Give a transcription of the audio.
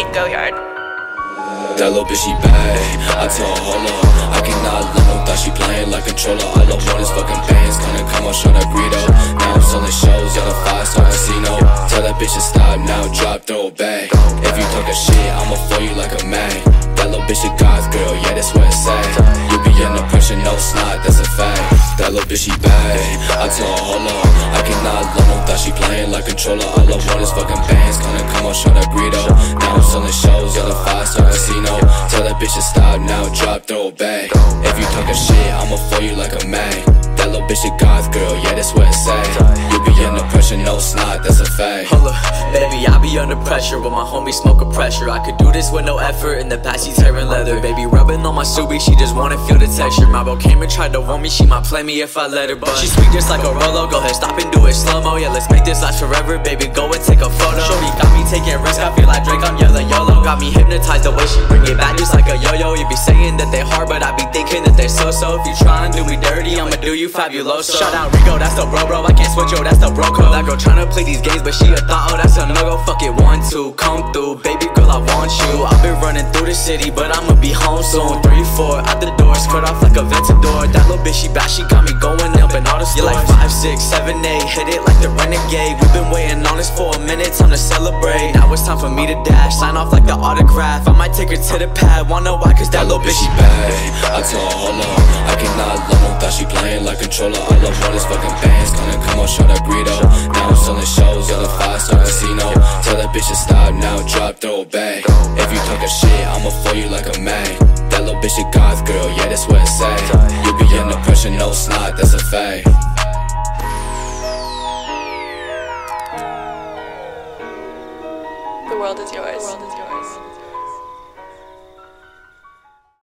Nate Goyard. That little bitch, she bad. I told her, hold up, I cannot let no thought she playing like controller. All I want is fucking bands, gonna come on, show that Greedo. Now I'm selling shows at a 5-star casino. Tell that bitch to stop now, drop, throw it back. If you talkin' shit, I'ma fool you like a man. That little bitch a God's girl, yeah, that's what it say. You be under pressure, no snot, that's a fact. That little bitch, she bad. I told her, hold up, I cannot let no thought she playing like controller. All I want is fucking bands, gonna come on, show that Greedo. Now I'm selling shows at a 5-star casino. Tell that bitch to stop now, drop, throw it back. If you talkin' shit, I'ma fool you like a man. That little bitch a God's girl, yeah, that's what it say. You be under pressure, no snot, that's a fact. Hold up, baby, I be under pressure with my homie smoking pressure. I could do this with no effort, in the past she's tearing leather. Baby, rubbing on my Subi, she just wanna feel the texture. My bro came and tried to warn me, she might play me if I let her. But she's sweet just like a Rolo, go ahead, stop and do it slow-mo. Yeah, let's make this last forever, baby, go and take a photo. Shorty got me taking risks, I feel like Drake, I'm yelling YOLO. Got me hypnotized the way she bring it back just like a yo-yo. You be saying that they hard, but I be thinking that they so-so. If you try and do me dirty, I'ma do you fabuloso. Shout out Rico, that's the bro, I can't switch, yo, that's the bro code. That girl tryna play these games, but she a thought, oh, that's a no-go. Fuck it, 1, 2, come through, baby girl, I want you. I've been running through the city, but I'ma be home soon. 3, 4, out the door, skirt off like a Ventador. That little bitch, she bad, she got me going up in all the stores. You're like 5, 6, 7, 8, hit it like the renegade. We've been waiting on this for a minute, time to celebrate. Now it's time for me to dash, sign off like the autograph. I might take her to the pad, wanna know why, cause that little bitch, she bad. I told her, hold up, I cannot let no thought she playing like controller. All I want is fucking bands, gonna come on, show that Greedo. Now I'm selling shows at a 5-star casino. Tell that bitch to stop now, drop, throw it back. If you talkin' shit, I'ma fool you like a man. That little bitch a God's girl, yeah, that's what it say. You be under pressure, no snot, that's a fact. The world is yours.